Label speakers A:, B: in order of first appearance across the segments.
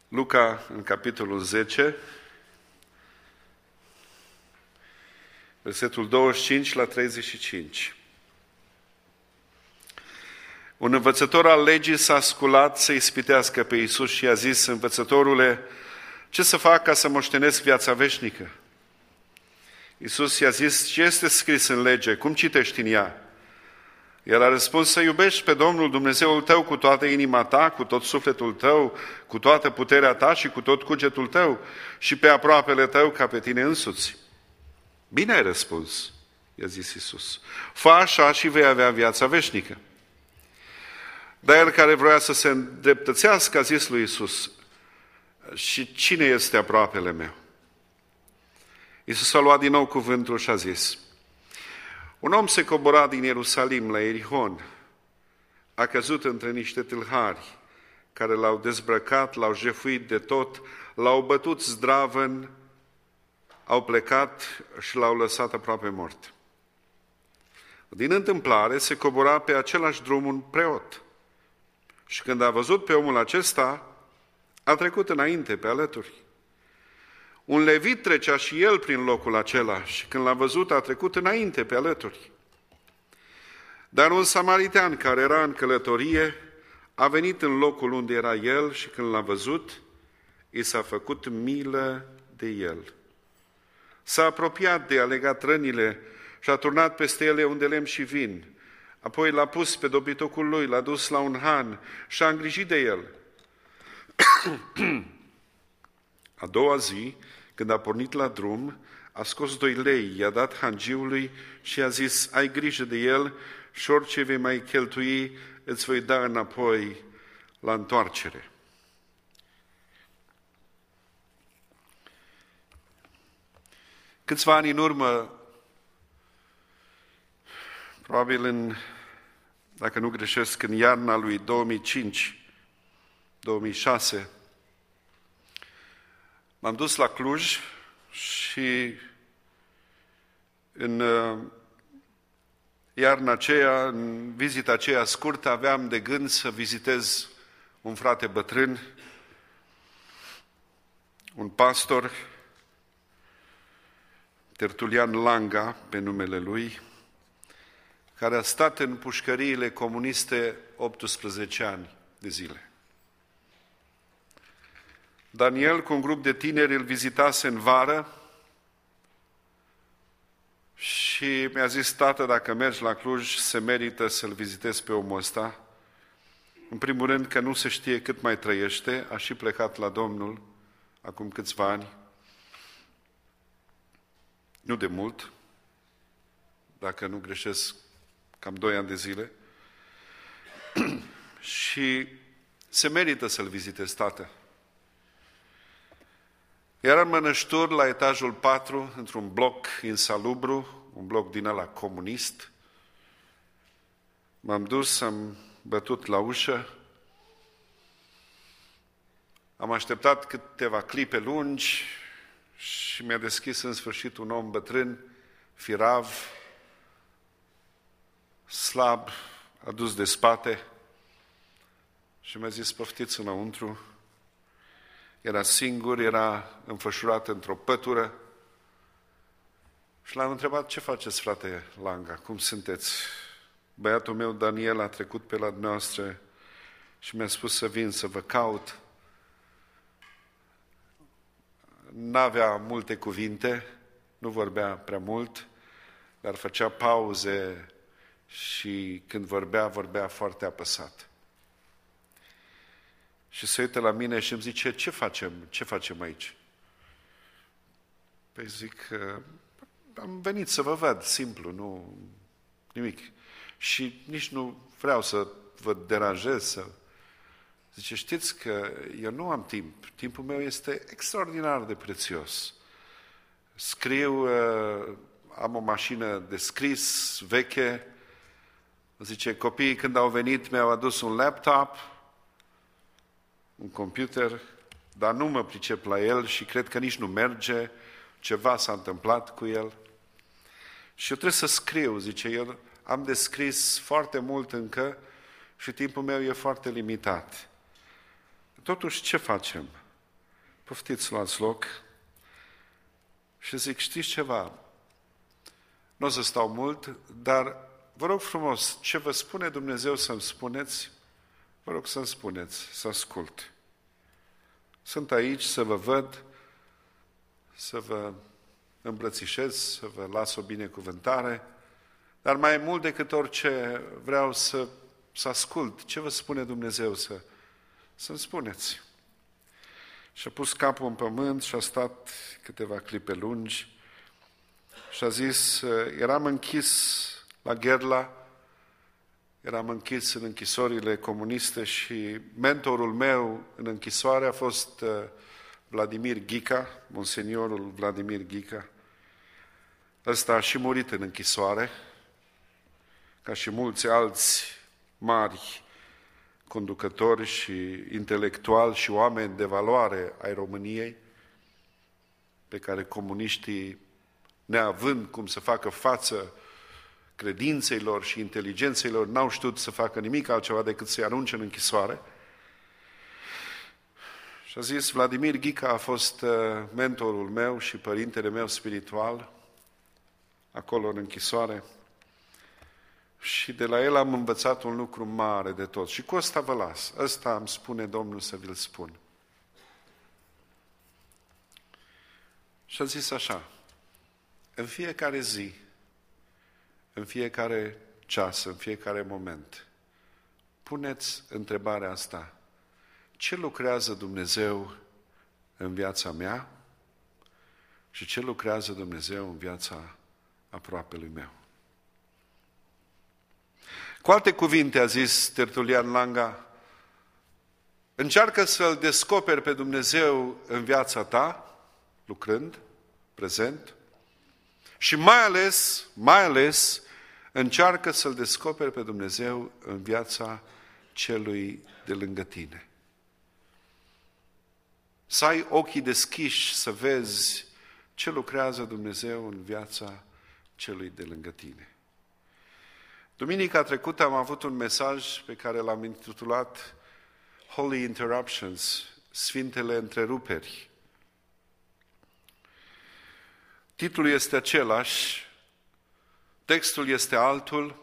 A: Luca, în capitolul 10, versetul 25 la 35. Un învățător al legii s-a sculat să ispitească pe Iisus și i-a zis: Învățătorule, ce să fac ca să moștenesc viața veșnică? Iisus i-a zis: ce este scris în lege? Cum citești în ea? El a răspuns: să iubești pe Domnul Dumnezeul tău cu toată inima ta, cu tot sufletul tău, cu toată puterea ta și cu tot cugetul tău și pe aproapele tău ca pe tine însuți. Bine ai răspuns, i-a zis Iisus. Fă așa și vei avea viața veșnică. Dar el, care vroia să se îndreptățească, a zis lui Iisus: și cine este aproapele meu? Iisus a luat din nou cuvântul și a zis: un om se cobora din Ierusalim la Ierihon. A căzut între niște tâlhari care l-au dezbrăcat, l-au jefuit de tot, l-au bătut zdravăn, au plecat și l-au lăsat aproape mort. Din întâmplare se cobora pe același drum un preot. Și când a văzut pe omul acesta, a trecut înainte pe alături. Un levit trecea și el prin locul acela și când l-a văzut, a trecut înainte pe alături. Dar un samaritean care era în călătorie a venit în locul unde era el și când l-a văzut, i s-a făcut milă de el. S-a apropiat de a legat rănile și a turnat peste ele unde lemn și vin. Apoi l-a pus pe dobitocul lui, l-a dus la un han și a îngrijit de el. A doua zi, când a pornit la drum, a scos 2 lei, i-a dat hangiului și a zis: ai grijă de el și orice vei mai cheltui îți voi da înapoi la întoarcere. Câțiva ani în urmă, probabil dacă nu greșesc, în iarna lui 2005-2006, m-am dus la Cluj și în iarna aceea, în vizita aceea scurtă, aveam de gând să vizitez un frate bătrân, un pastor, Tertulian Langa, pe numele lui, care a stat în pușcăriile comuniste 18 ani de zile. Daniel, cu un grup de tineri, îl vizitase în vară și mi-a zis: tată, dacă mergi la Cluj, se merită să-l vizitezi pe omul ăsta. În primul rând că nu se știe cât mai trăiește, a și plecat la Domnul acum câțiva ani, nu de mult, dacă nu greșesc, cam 2 ani de zile, și se merită să-l vizitezi, tată. Era în Mănășturi, la etajul 4, într-un bloc insalubru, un bloc din ăla comunist. M-am dus, am bătut la ușă, am așteptat câteva clipe lungi și mi-a deschis în sfârșit un om bătrân, firav, slab, adus de spate și mi-a zis: poftiți înăuntru. Era singur, era înfășurat într-o pătură și l-am întrebat: ce faceți, frate Langa, cum sunteți? Băiatul meu Daniel a trecut pe la dumneavoastră și mi-a spus să vin să vă caut. N-avea multe cuvinte, nu vorbea prea mult, dar făcea pauze și când vorbea foarte apăsat. Și se uită la mine și îmi zice: ce facem aici? Păi zic: am venit să vă văd, simplu, nu nimic. Și nici nu vreau să vă deranjez. Zice: știți că eu nu am timp. Timpul meu este extraordinar de prețios. Scriu, am o mașină de scris veche. Zice: copiii când au venit mi-au adus un laptop, un computer, dar nu mă pricep la el și cred că nici nu merge, ceva s-a întâmplat cu el. Și eu trebuie să scriu, zice, eu am de scris foarte mult încă și timpul meu e foarte limitat. Totuși, ce facem? Poftiți, luați loc. Și zic, știți ceva? Nu o să stau mult, dar vă rog frumos, ce vă spune Dumnezeu să-mi spuneți, vă rog să-mi spuneți, să ascult. Sunt aici să vă văd, să vă îmbrățișez, să vă las o binecuvântare, dar mai mult decât orice vreau să ascult. Ce vă spune Dumnezeu să-mi spuneți? Și-a pus capul în pământ și a stat câteva clipe lungi și a zis, eram închis la Gherla, eram închis în închisorile comuniste și mentorul meu în închisoare a fost Vladimir Ghica, monseniorul Vladimir Ghica. Ăsta a și murit în închisoare, ca și mulți alți mari conducători și intelectuali și oameni de valoare ai României, pe care comuniștii, neavând cum să facă față credinței lor și inteligenței lor, n-au știut să facă nimic altceva decât să-i arunce în închisoare. Și a zis, Vladimir Ghica a fost mentorul meu și părintele meu spiritual, acolo în închisoare, și de la el am învățat un lucru mare de tot. Și cu ăsta vă las. Ăsta îmi spune Domnul să vi-l spun. Și a zis așa, în fiecare zi, în fiecare ceas, în fiecare moment, puneți întrebarea asta. Ce lucrează Dumnezeu în viața mea și ce lucrează Dumnezeu în viața aproapelui meu? Cu alte cuvinte, a zis Tertulian Langa, încearcă să-L descoperi pe Dumnezeu în viața ta, lucrând, prezent, și mai ales, încearcă să-L descoperi pe Dumnezeu în viața celui de lângă tine. Să ai ochii deschiși să vezi ce lucrează Dumnezeu în viața celui de lângă tine. Duminica trecută am avut un mesaj pe care l-am intitulat Holy Interruptions, Sfintele Întreruperi. Titlul este același, textul este altul,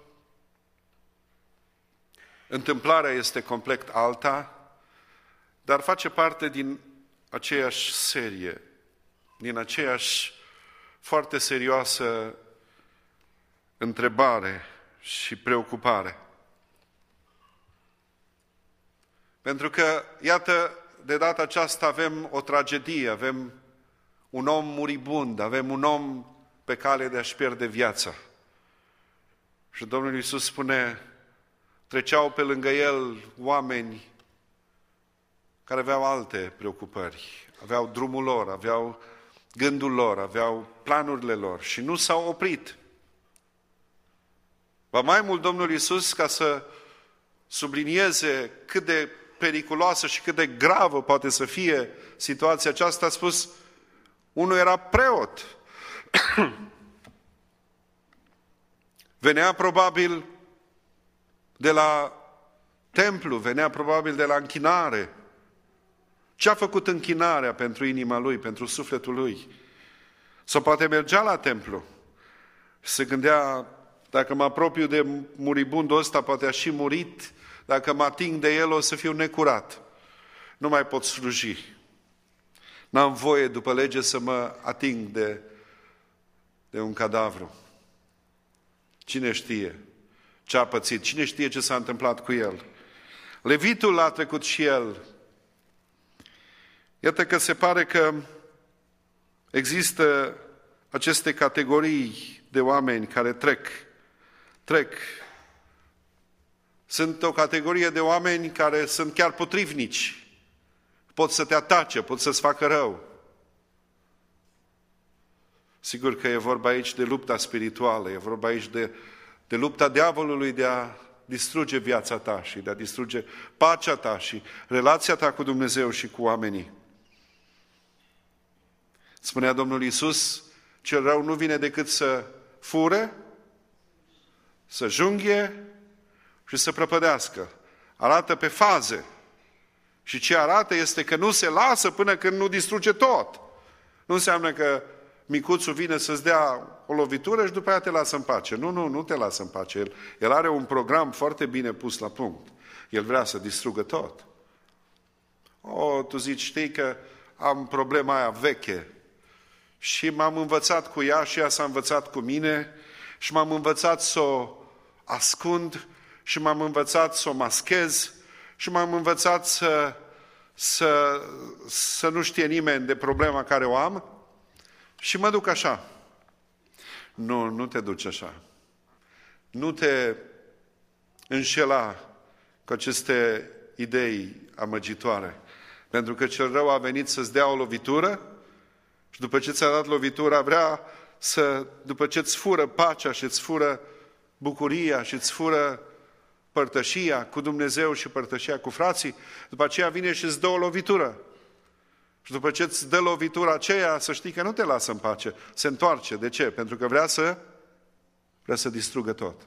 A: întâmplarea este complet alta, dar face parte din aceeași serie, din aceeași foarte serioasă întrebare și preocupare. Pentru că, iată, de data aceasta avem o tragedie, avem un om muribund, avem un om pe cale de a-și pierde viața. Și Domnul Iisus spune, treceau pe lângă el oameni care aveau alte preocupări, aveau drumul lor, aveau gândul lor, aveau planurile lor și nu s-au oprit. Ba mai mult, Domnul Iisus, ca să sublinieze cât de periculoasă și cât de gravă poate să fie situația aceasta, a spus, unul era preot. Venea probabil de la templu, venea probabil de la închinare. Ce a făcut închinarea pentru inima lui, pentru sufletul lui? Sau poate mergea la templu și se gândea, dacă mă apropiu de muribundul ăsta, poate a și murit, dacă mă ating de el o să fiu necurat. Nu mai pot sluji. N-am voie după lege să mă ating de un cadavru. Cine știe ce a pățit? Cine știe ce s-a întâmplat cu el? Levitul a trecut și el. Iată că se pare că există aceste categorii de oameni care trec. Sunt o categorie de oameni care sunt chiar potrivnici. Pot să te atace, pot să-ți facă rău. Sigur că e vorba aici de lupta spirituală, e vorba aici de lupta diavolului de a distruge viața ta și de a distruge pacea ta și relația ta cu Dumnezeu și cu oamenii. Spunea Domnul Iisus, cel rău nu vine decât să fure, să junghie și să prăpădească. Arată pe faze Și ce arată este că nu se lasă până când nu distruge tot. Nu înseamnă că micuțul vine să-ți dea o lovitură și după aia te lasă în pace. Nu te lasă în pace. El are un program foarte bine pus la punct. El vrea să distrugă tot. Tu zici, știi că am problema aia veche și m-am învățat cu ea și ea s-a învățat cu mine și m-am învățat să o ascund și m-am învățat să o maschez și m-am învățat să nu știe nimeni de problema care o am și mă duc așa. Nu te duci așa. Nu te înșela cu aceste idei amăgitoare. Pentru că cel rău a venit să-ți dea o lovitură și după ce ți-a dat lovitura vrea după ce îți fură pacea și îți fură bucuria și îți fură părtășia cu Dumnezeu și părtășia cu frații, după aceea vine și îți dă o lovitură. Și după ce îți dă lovitura aceea, să știi că nu te lasă în pace, se întoarce. De ce? Pentru că vrea să distrugă tot.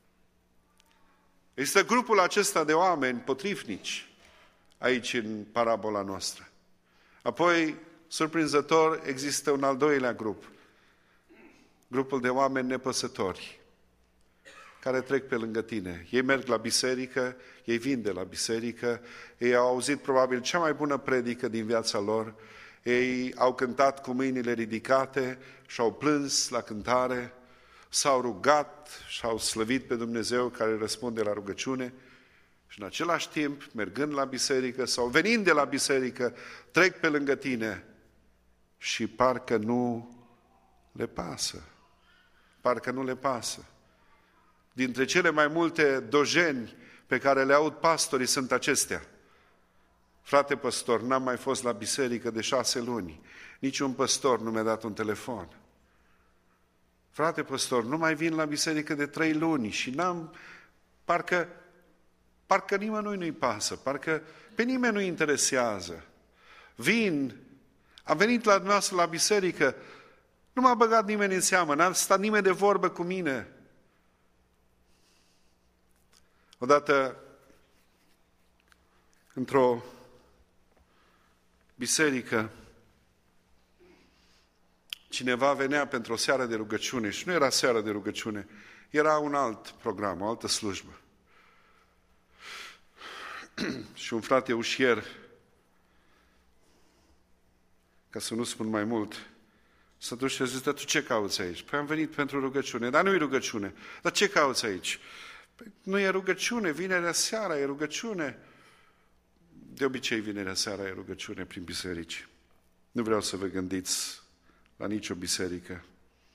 A: Există grupul acesta de oameni potrivnici aici în parabola noastră. Apoi, surprinzător, există un al doilea grup. Grupul de oameni nepăsători, care trec pe lângă tine. Ei merg la biserică, ei vin de la biserică, ei au auzit probabil cea mai bună predică din viața lor, ei au cântat cu mâinile ridicate și au plâns la cântare, s-au rugat și au slăvit pe Dumnezeu care răspunde la rugăciune și în același timp, mergând la biserică sau venind de la biserică, trec pe lângă tine și parcă nu le pasă. Parcă nu le pasă. Dintre cele mai multe dojeni pe care le aud pastorii sunt acestea. Frate păstor, n-am mai fost la biserică de 6 luni. Niciun păstor nu mi-a dat un telefon. Frate păstor, nu mai vin la biserică de 3 luni și parcă nimănui nu-i pasă, parcă pe nimeni nu-i interesează. Am venit la dumneavoastră la biserică, nu m-a băgat nimeni în seamă, n-a stat nimeni de vorbă cu mine. Odată, într-o biserică, cineva venea pentru o seară de rugăciune și nu era seară de rugăciune, era un alt program, o altă slujbă. Și un frate ușier, ca să nu spun mai mult, s-a dus și a zis, dar tu ce cauți aici? Păi am venit pentru rugăciune. Dar nu e rugăciune. Dar ce cauți aici? Păi nu e rugăciune, vinerea seara e rugăciune. De obicei vinerea seara e rugăciune prin biserici. Nu vreau să vă gândiți la nicio biserică.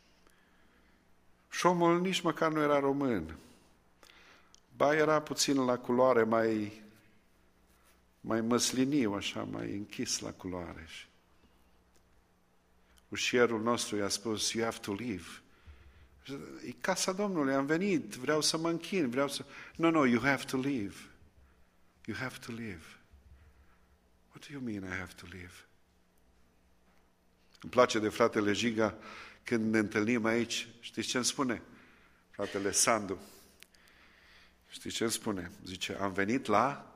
A: Și omul nici măcar nu era român. Ba era puțin la culoare mai măsliniu, așa, mai închis la culoare. Ușierul nostru i-a spus, you have to leave. E casa Domnului, am venit, vreau să mă închin, No, you have to leave. You have to leave. What do you mean I have to leave? Îmi place de fratele Giga, când ne întâlnim aici, știți ce îmi spune? Fratele Sandu. Știți ce îmi spune? Zice, am venit la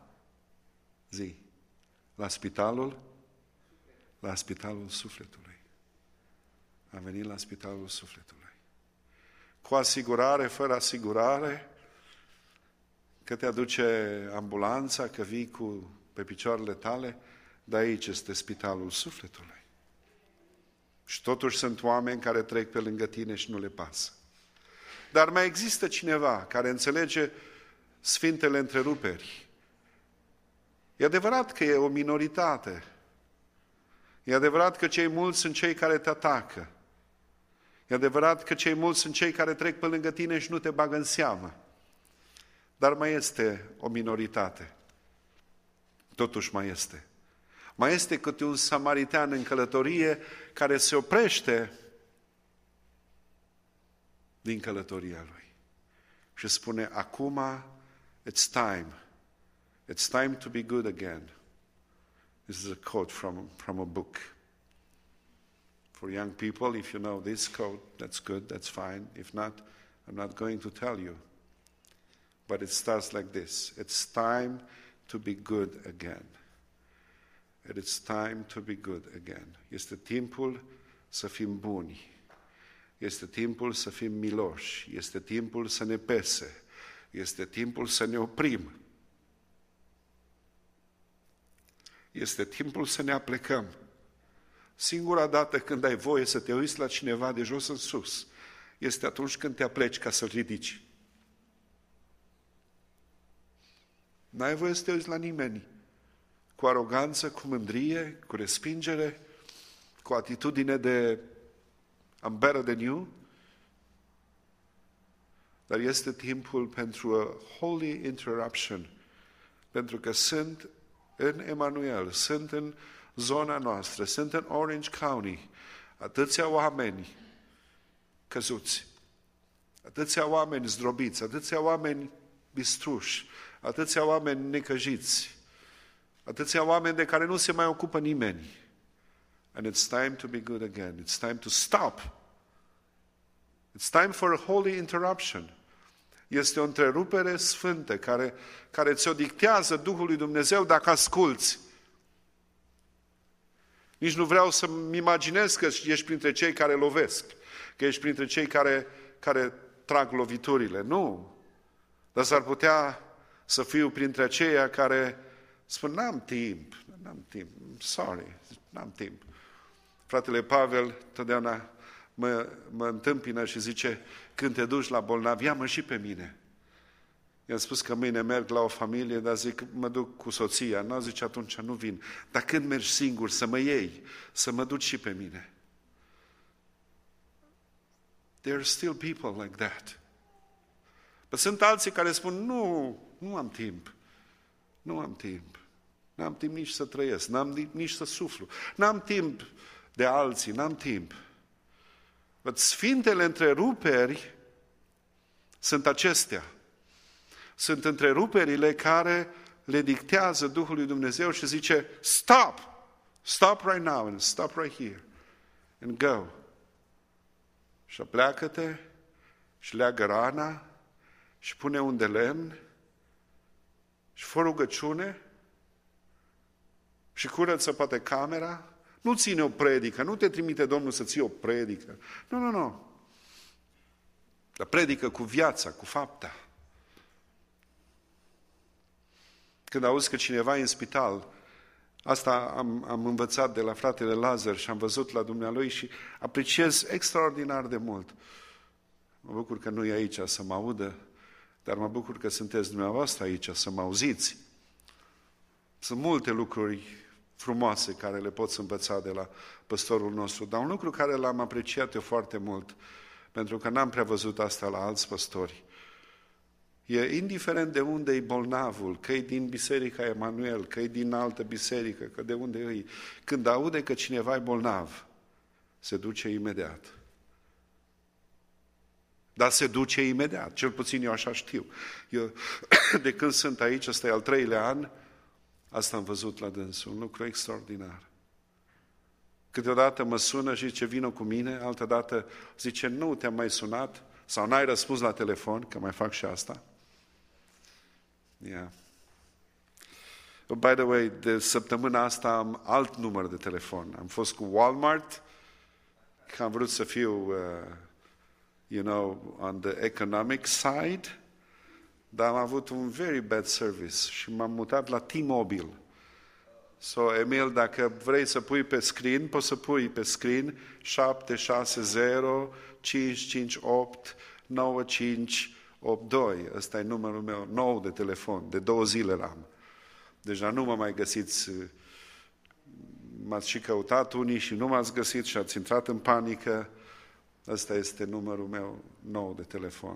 A: spitalul sufletului. Am venit la spitalul sufletului. Cu asigurare, fără asigurare, că te aduce ambulanța, că vii pe picioarele tale, dar aici este spitalul sufletului. Și totuși sunt oameni care trec pe lângă tine și nu le pasă. Dar mai există cineva care înțelege sfintele întreruperi. E adevărat că e o minoritate. E adevărat că cei mulți sunt cei care te atacă. E adevărat că cei mulți sunt cei care trec pe lângă tine și nu te bagă în seamă. Dar mai este o minoritate. Totuși mai este. Mai este câte un samaritean în călătorie care se oprește din călătoria lui. Și spune, acum, it's time. It's time to be good again. This is a quote from a book. For young people, if you know this quote, that's good, that's fine. If not, I'm not going to tell you. But it starts like this. It's time to be good again. And it's time to be good again. Este timpul să fim buni. Este timpul să fim miloși. Este timpul să ne pese. Este timpul să ne oprim. Este timpul să ne aplecăm. Singura dată când ai voie să te uiți la cineva de jos în sus este atunci când te apleci ca să-l ridici. N-ai voie să te uiți la nimeni cu aroganță, cu mândrie, cu respingere, cu atitudine de I'm better than you. Dar este timpul pentru a holy interruption, pentru că sunt în Emanuel, sunt în zona noastră, sunt în Orange County atâția oameni căzuți, atâția oameni zdrobiți, atâția oameni distruși, atâția oameni necăjiți, atâția oameni de care nu se mai ocupă nimeni. And it's time to be good again. It's time to stop. It's time for a holy interruption. Este o întrerupere sfântă care ți-o dictează Duhul lui Dumnezeu dacă asculți. Nici nu vreau să-mi imaginez că ești printre cei care lovesc, că ești printre cei care trag loviturile. Nu. Dar s-ar putea să fiu printre aceia care spun, n-am timp, sorry, n-am timp. Fratele Pavel totdeauna mă întâmpină și zice, când te duci la bolnavi, ia-mă și pe mine. I-am spus că mâine merg la o familie, dar zic, mă duc cu soția. Nu, zice, atunci nu vin. Dar când mergi singur, să mă iei, să mă duci și pe mine. There are still people like that. Dar sunt alții care spun, nu am timp. Nu am timp. N-am timp nici să trăiesc, n-am timp nici să suflu. N-am timp de alții, n-am timp. Dar sfintele întreruperi sunt acestea. Sunt întreruperile care le dictează Duhul lui Dumnezeu și zice, stop! Stop right now and stop right here. And go. Și apleacă-te și leagă rana și pune un de lemn și fă rugăciune și curăță poate camera. Nu ține o predică, nu te trimite Domnul să ții o predică. Nu. Dar predică cu viața, cu fapta. Când auzi că cineva e în spital, asta am învățat de la fratele Lazar și am văzut la dumnealui și apreciez extraordinar de mult. Mă bucur că nu e aici să mă audă, dar mă bucur că sunteți dumneavoastră aici să mă auziți. Sunt multe lucruri frumoase care le poți învăța de la păstorul nostru, dar un lucru care l-am apreciat eu foarte mult, pentru că n-am prea văzut asta la alți păstori, e indiferent de unde e bolnavul, că e din Biserica Emanuel, că e din altă biserică, că de unde e, când aude că cineva e bolnav, se duce imediat. Dar se duce imediat, cel puțin eu așa știu. Eu, de când sunt aici, ăsta e al 3-lea an, asta am văzut la dânsul, un lucru extraordinar. Câteodată mă sună și zice, vină cu mine, altădată zice, nu te-am mai sunat, sau n-ai răspuns la telefon, că mai fac și asta. Yeah. Oh, by the way, de săptămâna asta am alt număr de telefon. Am fost cu Walmart, că am vrut să fiu, on the economic side, dar am avut un very bad service și m-am mutat la T-Mobile. So, Emil, dacă vrei să pui pe screen, poți să pui pe screen 760-558-9582. Ăsta e numărul meu nou de telefon, de 2 zile l-am. Deja nu mă mai găsiți, m-ați și căutat unii și nu m-ați găsit și ați intrat în panică. Ăsta este numărul meu nou de telefon.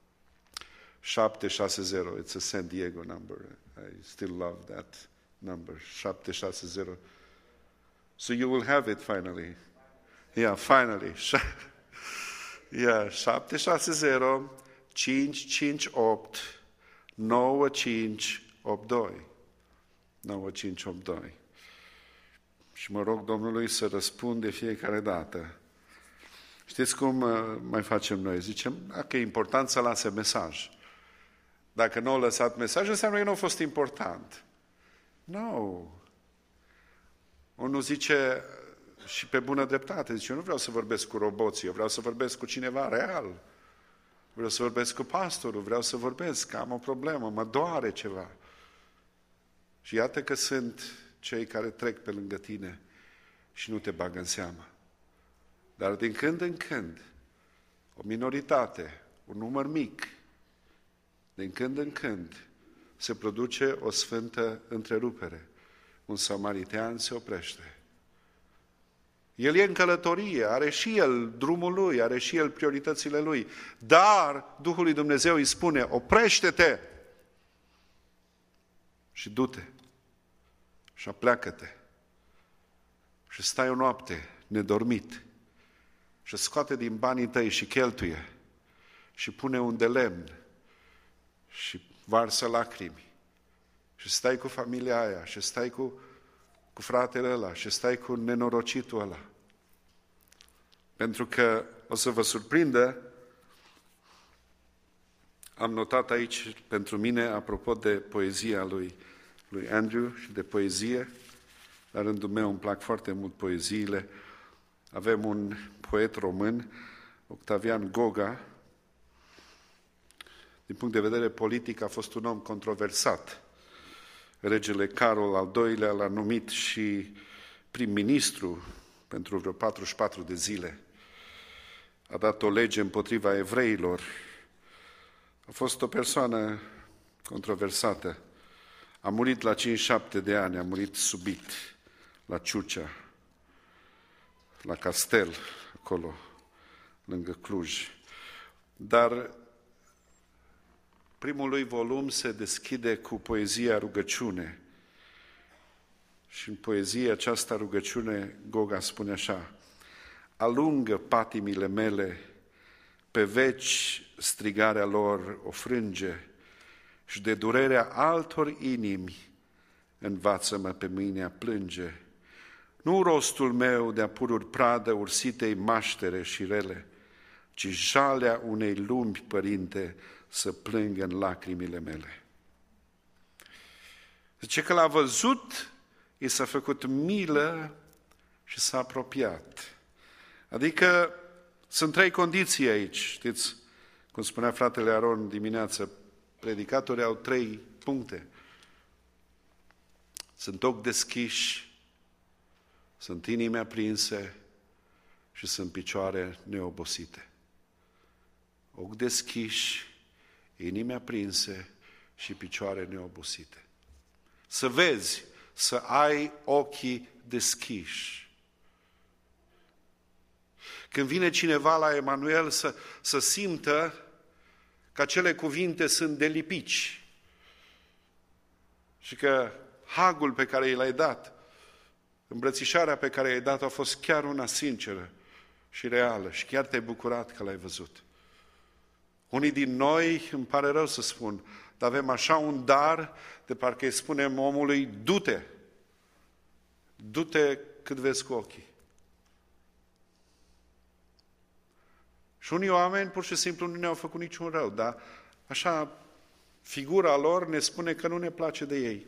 A: 760, it's a San Diego number. I still love that number, 760. So you will have it finally. Yeah, finally. Yeah, 760 558 9582. 9582. Și mă rog Domnului să răspund de fiecare dată. Știți cum mai facem noi? Zicem, că e important să lase mesaj. Dacă nu au lăsat mesaj, înseamnă că nu a fost important. No. Unul zice, și pe bună dreptate, zice, eu nu vreau să vorbesc cu roboții, eu vreau să vorbesc cu cineva real. Vreau să vorbesc cu pastorul, vreau să vorbesc, că am o problemă, mă doare ceva. Și iată că sunt cei care trec pe lângă tine și nu te bagă în seamă. Dar din când în când, o minoritate, un număr mic, din când în când, se produce o sfântă întrerupere. Un samaritean se oprește. El e în călătorie, are și el drumul lui, are și el prioritățile lui. Dar Duhul lui Dumnezeu îi spune, oprește-te și du-te și apleacă-te și stai o noapte nedormit și scoate din banii tăi și cheltuie și pune un de lemn și varsă lacrimi și stai cu familia aia și stai cu fratele ăla și stai cu nenorocitul ăla. Pentru că o să vă surprindă, am notat aici pentru mine, apropo de poezia lui Andrew și de poezie, la rândul meu îmi plac foarte mult poeziile. Avem un poet român, Octavian Goga. Din punct de vedere politic a fost un om controversat. Regele Carol al II-lea l-a numit și prim-ministru pentru vreo 44 de zile. A dat o lege împotriva evreilor. A fost o persoană controversată. A murit la 57 de ani, a murit subit la Ciucea, la Castel, acolo, lângă Cluj. Dar primul lui volum se deschide cu poezia Rugăciune. Și în poezia aceasta Rugăciune, Goga spune așa, alungă patimile mele, pe veci strigarea lor o frânge și de durerea altor inimi învață-mă pe mine a plânge. Nu rostul meu de-a pururi pradă ursitei maștere și rele, ci jalea unei lumi, Părinte, să plângă în lacrimile mele. Zice că l-a văzut, i s-a făcut milă și s-a apropiat. Adică sunt trei condiții aici, știți, cum spunea fratele Aron dimineață, predicatorii au 3 puncte. Sunt ochi deschiși, sunt inimi aprinse și sunt picioare neobosite. Ochi deschiși, inimi aprinse și picioare neobosite. Să vezi, să ai ochii deschiși. Când vine cineva la Emanuel să simtă că acele cuvinte sunt de lipici și că hagul pe care i l-ai dat, îmbrățișarea pe care i-ai dat a fost chiar una sinceră și reală și chiar te-ai bucurat că l-ai văzut. Unii din noi, îmi pare rău să spun, dar avem așa un dar de parcă îi spunem omului, du-te, du-te cât vezi cu ochii. Și unii oameni pur și simplu nu ne-au făcut niciun rău, dar așa figura lor ne spune că nu ne place de ei.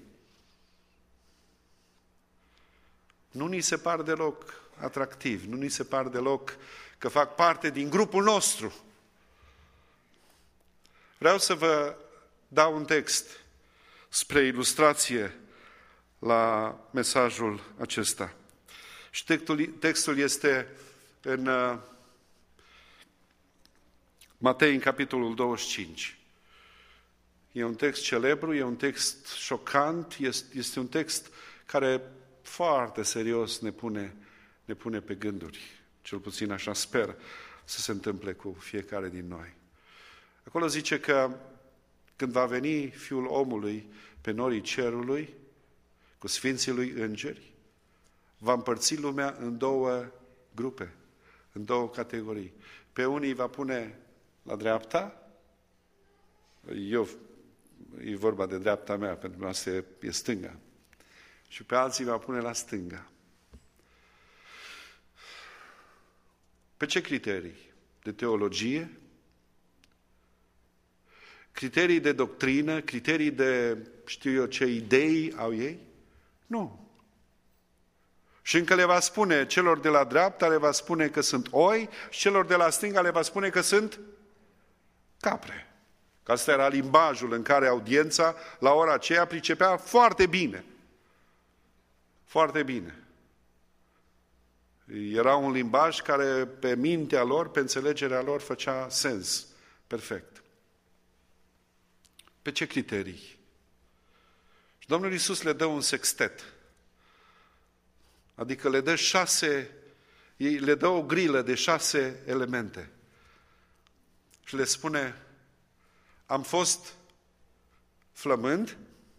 A: Nu ni se par deloc atractivi, nu ni se par deloc că fac parte din grupul nostru. Vreau să vă dau un text spre ilustrație la mesajul acesta. Și textul este în Matei, în capitolul 25. E un text celebru, e un text șocant, este un text care foarte serios ne pune pe gânduri. Cel puțin așa sper să se întâmple cu fiecare din noi. Acolo zice că când va veni Fiul omului pe norii cerului, cu sfinții lui îngeri, va împărți lumea în 2 grupe, în 2 categorii. Pe unii va pune la dreapta, e vorba de dreapta mea, pentru că asta e stânga. Și pe alții va pune la stânga. Pe ce criterii? De teologie? Criterii de doctrină? Criterii de, știu eu, ce idei au ei? Nu. Și încă le va spune, celor de la dreapta le va spune că sunt oi și celor de la stânga le va spune că sunt capre. Că asta era limbajul în care audiența la ora aceea pricepea foarte bine. Foarte bine. Era un limbaj care pe mintea lor, pe înțelegerea lor făcea sens. Perfect. Pe ce criterii? Și Domnul Iisus le dă un sextet. Adică le dă o grilă de 6 elemente. Și le spune, am fost flămând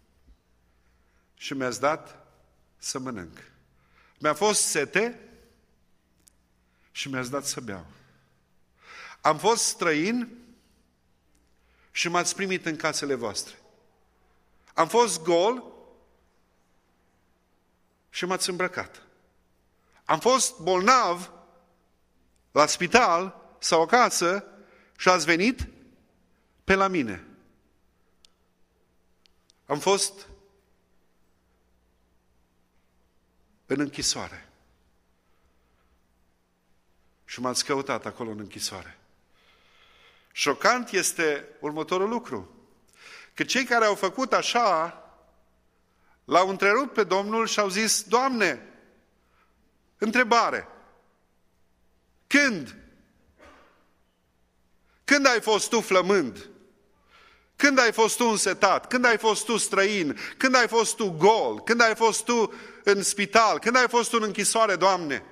A: și mi-ați dat să mănânc. Mi-a fost sete și mi-ați dat să beau. Am fost străin și m-ați primit în casele voastre. Am fost gol și m-ați îmbrăcat. Am fost bolnav la spital sau acasă și ați venit pe la mine. Am fost în închisoare și m-ați căutat acolo în închisoare. Șocant este următorul lucru, că cei care au făcut așa l-au întrerupt pe Domnul și au zis, Doamne, întrebare, când? Când ai fost tu flămând? Când ai fost tu însetat? Când ai fost tu străin? Când ai fost tu gol? Când ai fost tu în spital? Când ai fost tu în închisoare, Doamne?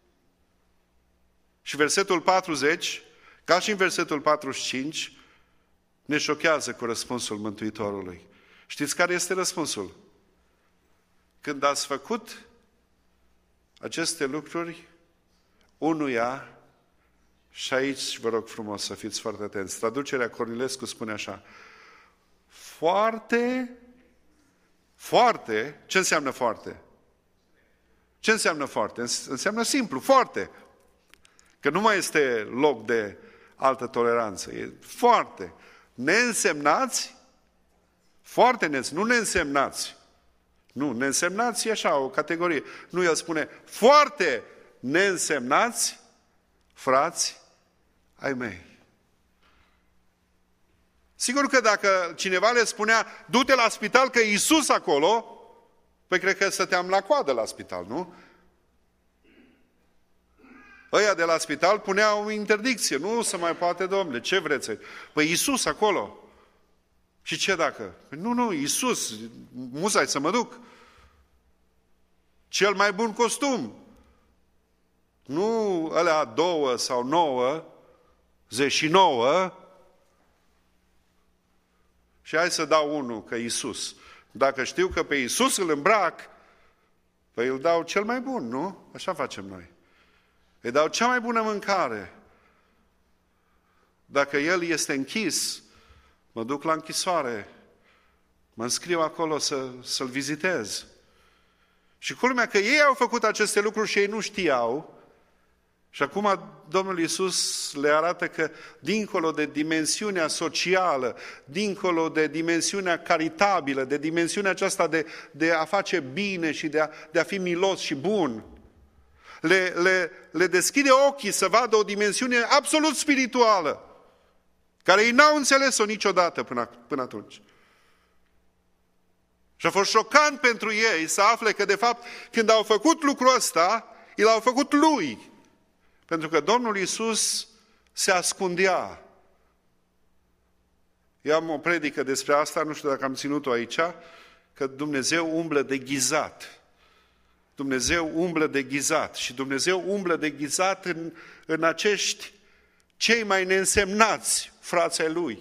A: Și versetul 40, ca și în versetul 45, ne șochează cu răspunsul Mântuitorului. Știți care este răspunsul? Când ați făcut aceste lucruri unuia, și aici vă rog frumos să fiți foarte atenți, traducerea Cornilescu spune așa, foarte, ce înseamnă foarte? Ce înseamnă foarte? Înseamnă simplu, foarte. Că nu mai este loc de altă toleranță. E foarte. Neînsemnați, nu neînsemnați. Nu, neînsemnați e așa, o categorie. Nu, el spune, foarte neînsemnați, frați ai mei. Sigur că dacă cineva le spunea, du-te la spital că e Iisus acolo, păi cred că stăteam la coadă la spital, nu? Ăia de la spital puneau interdicție, nu se mai poate, domnule, ce vreți? Păi Iisus acolo. Și ce dacă? Păi nu, Iisus, musai să mă duc. Cel mai bun costum. Nu alea 2 sau 9, 19, și hai să dau unul, că Iisus. Dacă știu că pe Iisus îl îmbrac, păi îl dau cel mai bun, nu? Așa facem noi. Îi dau cea mai bună mâncare. Dacă el este închis, mă duc la închisoare, mă înscriu acolo să-l vizitez. Și culmea că ei au făcut aceste lucruri și ei nu știau. Și acum Domnul Iisus le arată că dincolo de dimensiunea socială, dincolo de dimensiunea caritabilă, de dimensiunea aceasta de a face bine și de a fi milos și bun, le deschide ochii să vadă o dimensiune absolut spirituală, care ei n-au înțeles-o niciodată până atunci. Și a fost șocant pentru ei să afle că, de fapt, când au făcut lucrul ăsta, îl au făcut lui. Pentru că Domnul Iisus se ascundea. Eu am o predică despre asta, nu știu dacă am ținut-o aici, că Dumnezeu umblă deghizat. Dumnezeu umblă deghizat și Dumnezeu umblă deghizat în acești cei mai neînsemnați frați ai Lui.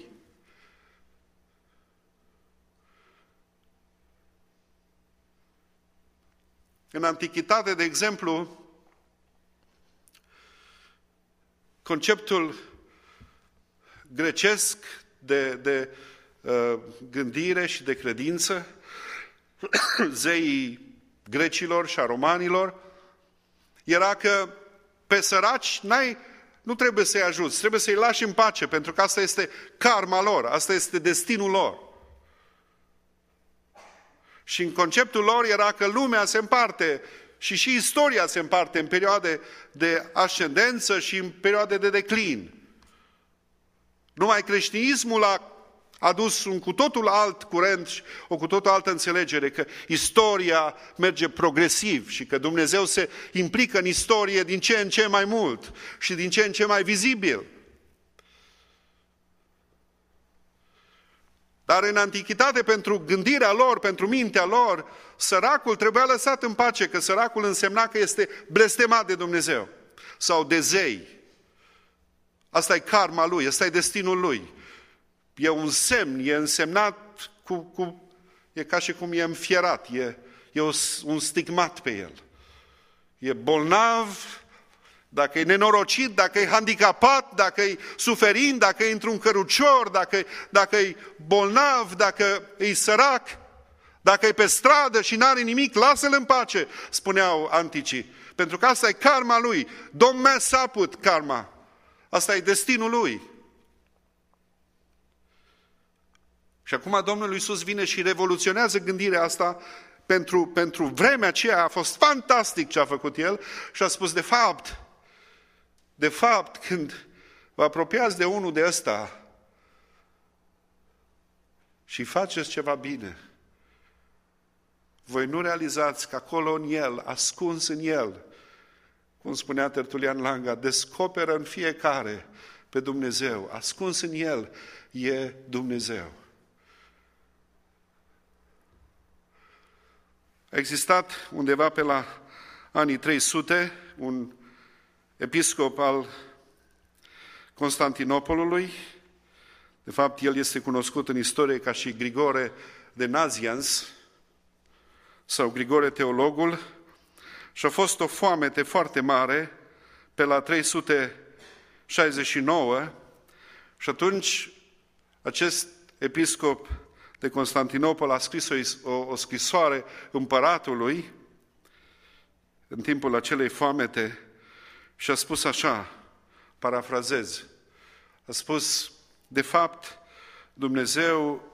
A: În antichitate, de exemplu, conceptul grecesc de gândire și de credință, zeii grecilor și a romanilor, era că pe săraci nu trebuie să-i ajuți, trebuie să-i lași în pace, pentru că asta este karma lor, asta este destinul lor. Și în conceptul lor era că lumea se împarte și istoria se împarte în perioade de ascendență și în perioade de declin. Numai creștinismul a adus un cu totul alt curent și o cu totul altă înțelegere, că istoria merge progresiv și că Dumnezeu se implică în istorie din ce în ce mai mult și din ce în ce mai vizibil. Dar în antichitate, pentru gândirea lor, pentru mintea lor, săracul trebuia lăsat în pace, că săracul însemna că este blestemat de Dumnezeu sau de zei. Asta e karma lui, asta e destinul lui. E un semn, e însemnat e ca și cum e înfierat, e un stigmat pe el. E bolnav, dacă e nenorocit, dacă e handicapat, dacă e suferind, dacă e într-un cărucior, dacă e bolnav, dacă e sărac, dacă e pe stradă și n-are nimic, lasă-l în pace, spuneau anticii. Pentru că asta e karma lui. Don't mess up with karma. Asta e destinul lui. Și acum Domnul Iisus vine și revoluționează gândirea asta. Pentru vremea aceea a fost fantastic ce a făcut El și a spus, de fapt, când vă apropiați de unul de ăsta și faceți ceva bine, voi nu realizați că acolo în El, ascuns în El, cum spunea Tertulian Langa, descoperă în fiecare pe Dumnezeu. Ascuns în El e Dumnezeu. A existat undeva pe la anii 300 un episcop al Constantinopolului. De fapt, el este cunoscut în istorie ca și Grigore de Nazianz sau Grigore Teologul și a fost o foamete foarte mare pe la 369 și atunci acest episcop de Constantinopol a scris o scrisoare împăratului în timpul acelei foamete și a spus așa, parafrazez, a spus, de fapt, Dumnezeu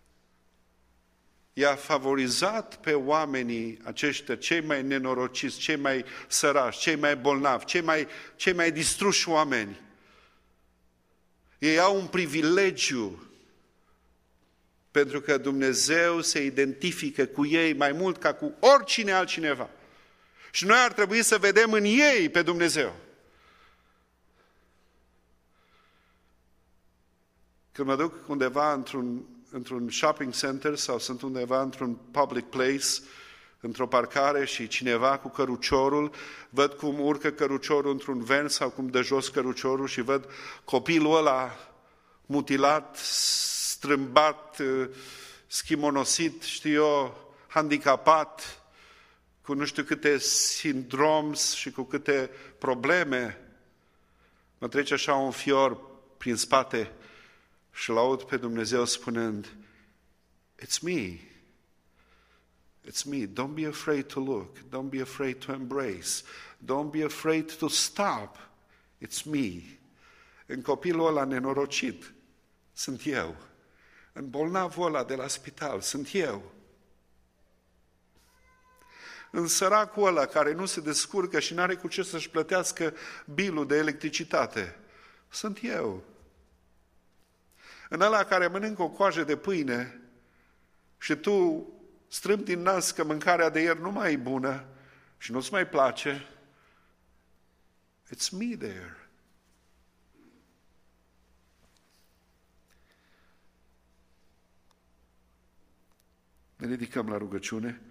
A: i-a favorizat pe oamenii aceștia, cei mai nenorociți, cei mai săraci, cei mai bolnavi, cei mai distruși oameni. Ei au un privilegiu pentru că Dumnezeu se identifică cu ei mai mult ca cu oricine altcineva. Și noi ar trebui să vedem în ei pe Dumnezeu. Când mă duc undeva într-un shopping center sau sunt undeva într-un public place, într-o parcare și cineva cu căruciorul, văd cum urcă căruciorul într-un ven sau cum dă jos căruciorul și văd copilul ăla mutilat, strâmbat, schimonosit, handicapat, cu nu știu câte sindroms și cu câte probleme. Mă trece așa un fior prin spate și l-aud pe Dumnezeu spunând, It's me. It's me. Don't be afraid to look. Don't be afraid to embrace. Don't be afraid to stop. It's me. În copilul ăla nenorocit sunt eu. În bolnavul ăla de la spital sunt eu. În săracul ăla care nu se descurcă și n-are cu ce să-și plătească bilul de electricitate sunt eu. În ăla care mănâncă o coajă de pâine și tu strâmbi din nas că mâncarea de ieri nu mai e bună și nu-ți mai place, it's me there. Ne ridicăm la rugăciune.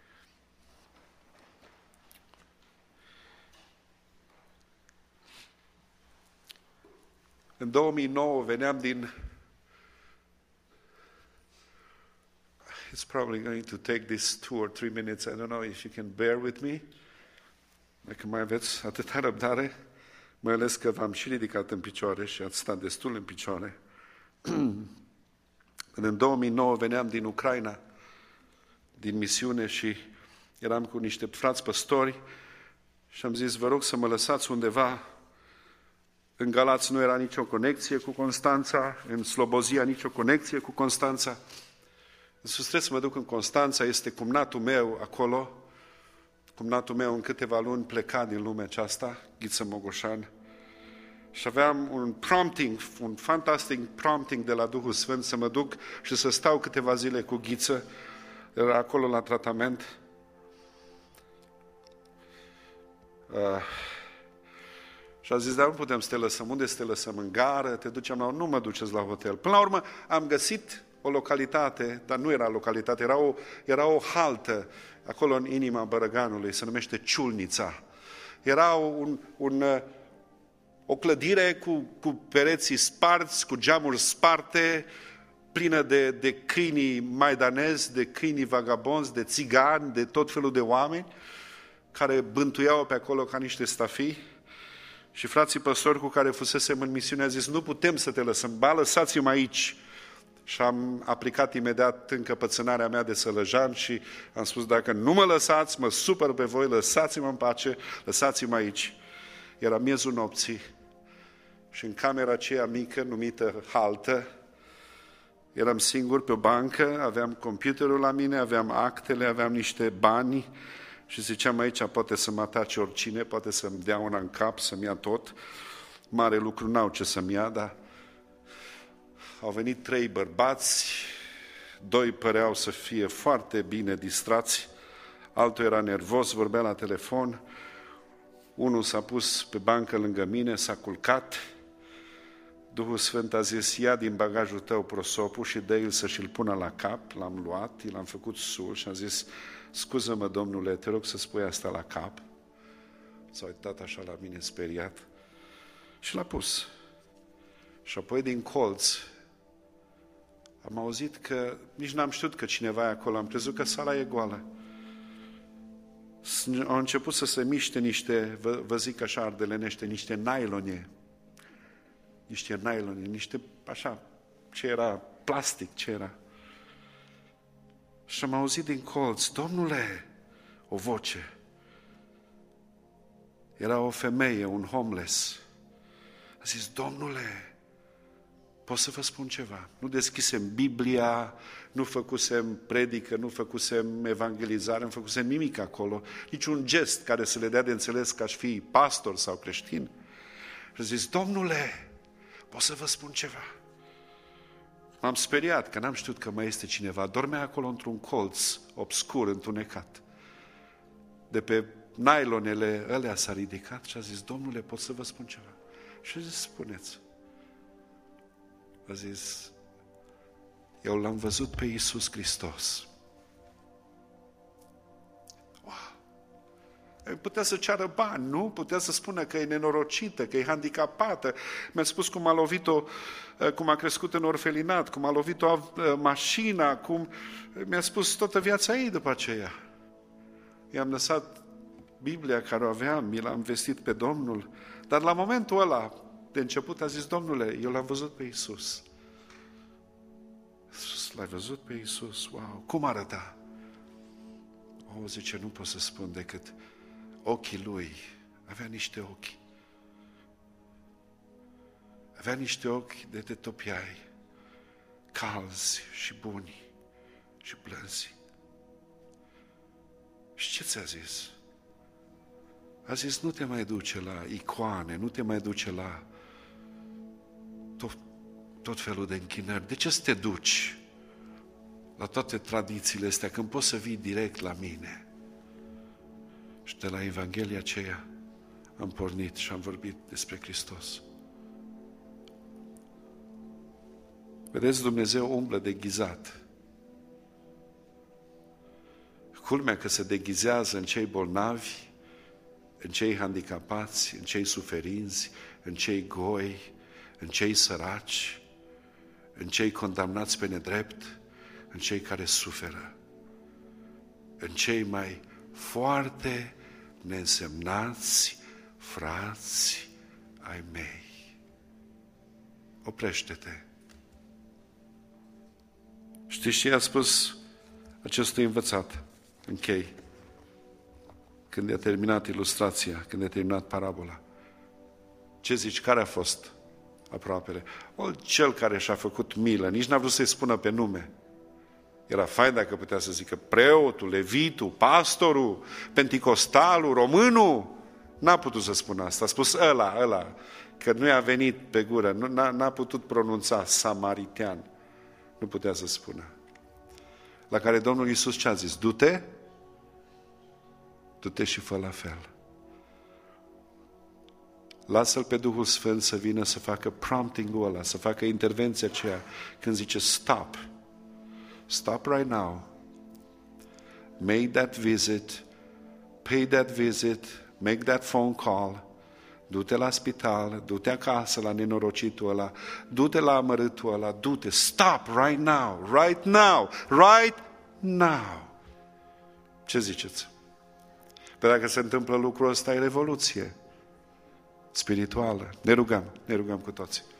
A: În 2009 veneam din... It's probably going to take this 2 or 3 minutes. I don't know if you can bear with me. Dacă mai aveți atâta răbdare, mai ales că v-am și ridicat în picioare și ați stat destul în picioare. În 2009 veneam din Ucraina, din misiune și eram cu niște frați păstori și am zis, vă rog să mă lăsați undeva. În Galați nu era nicio conexie cu Constanța, în Slobozia nicio conexie cu Constanța. Însă trebuie să mă duc în Constanța, este cumnatul meu acolo, Cumnatul meu în câteva luni pleca din lumea aceasta, Ghiță Mogoșan, și aveam un fantastic prompting de la Duhul Sfânt să mă duc și să stau câteva zile cu Ghiță, era acolo la tratament. Și a zis, dar nu putem să te lăsăm. Unde să te lăsăm? În gară? Te ducem la... Nu mă duceți la hotel. Până la urmă am găsit o localitate, dar nu era localitate, era o haltă acolo în inima Bărăganului, se numește Ciulnița. Era o clădire cu pereții sparți, cu geamuri sparte, plină de câinii maidanezi, de câinii vagabonzi, de țigani, de tot felul de oameni care bântuiau pe acolo ca niște stafii. Și frații păstori cu care fusesem în misiune a zis, nu putem să te lăsăm, ba, lăsați-mă aici. Și am aplicat imediat încăpățânarea mea de sălăjan și am spus, dacă nu mă lăsați, mă supăr pe voi, lăsați-mă în pace, lăsați-mă aici. Era miezul nopții și în camera aceea mică, numită haltă, eram singur pe o bancă, aveam computerul la mine, aveam actele, aveam niște bani și ziceam, aici poate să mă atace oricine, poate să-mi dea una în cap, să-mi ia tot. Mare lucru n-au ce să-mi ia, dar au venit 3 bărbați, 2 păreau să fie foarte bine distrați, altul era nervos, vorbea la telefon, unul s-a pus pe bancă lângă mine, s-a culcat, Duhul Sfânt a zis, ia din bagajul tău prosopul și dă-i să și-l pună la cap, l-am luat, l-am făcut sul și am zis, scuză-mă, domnule, te rog să spui asta la cap. S-a uitat așa la mine speriat și l-a pus. Și apoi din colț am auzit că, nici n-am știut că cineva e acolo, am crezut că sala e goală. Au început să se miște niște, vă zic așa ardelenește, niște nailone, niște, așa, ce era, plastic, ce era. Și am auzit din colț, domnule, o voce. Era o femeie, un homeless. A zis, domnule, pot să vă spun ceva? Nu deschisem Biblia, nu făcusem predică, nu făcusem evangelizare, nu făcusem nimic acolo, niciun gest care să le dea de înțeles că aș fi pastor sau creștin. Și a zis, domnule, pot să vă spun ceva? M-am speriat că n-am știut că mai este cineva. Dormea acolo într-un colț obscur, întunecat. De pe nailonele alea s-a ridicat și a zis, domnule, pot să vă spun ceva? Și a zis, spuneți. A zis, eu l-am văzut pe Iisus Hristos. Putea să ceară bani, nu? Putea să spună că e nenorocită, că e handicapată. Mi-a spus cum a lovit-o, cum a crescut în orfelinat, cum a lovit-o mașina, cum... Mi-a spus toată viața ei după aceea. I-am lăsat Biblia care o aveam, mi l-am vestit pe Domnul, dar la momentul ăla, de început, a zis, domnule, eu l-am văzut pe Iisus. L-ai văzut pe Iisus? Wow! Cum arăta? Zice, nu pot să spun decât ochii lui, avea niște ochi. Avea niște ochi de te topiai, calzi și buni și plânsi. Și ce ți-a zis? A zis, nu te mai duce la icoane, nu te mai duce la tot felul de închinări. De ce să te duci la toate tradițiile astea când poți să vii direct la mine? Și de la Evanghelia aceea am pornit și am vorbit despre Hristos. Vedeți, Dumnezeu umblă deghizat. Culmea că se deghizează în cei bolnavi, în cei handicapați, în cei suferinți, în cei goi, în cei săraci, în cei condamnați pe nedrept, în cei care suferă, în cei mai foarte neînsemnați frați ai mei. Oprește-te. Știți ce a spus acestui învățat? Închei. Când a terminat ilustrația, când a terminat parabola. Ce zici? Care a fost aproapele? Cel care și-a făcut milă, nici n-a vrut să-i spună pe nume. Era fain dacă putea să zică preotul, levitul, pastorul, penticostalul, românul. N-a putut să spună asta. A spus ăla, că nu i-a venit pe gură. N-a putut pronunța samaritean. Nu putea să spună. La care Domnul Iisus ce a zis? Du-te și fă la fel. Lasă-L pe Duhul Sfânt să vină să facă prompting-ul ăla, să facă intervenția aceea când zice stop. Stop right now. Make that visit. Pay that visit. Make that phone call. Du-te la spital, du-te acasă la nenorocitul ăla, du-te la amărâtul ăla, du-te. Stop right now. Right now. Right now. Ce ziceți? Pe dacă se întâmplă lucrul ăsta, e revoluție spirituală. Ne rugăm cu toți.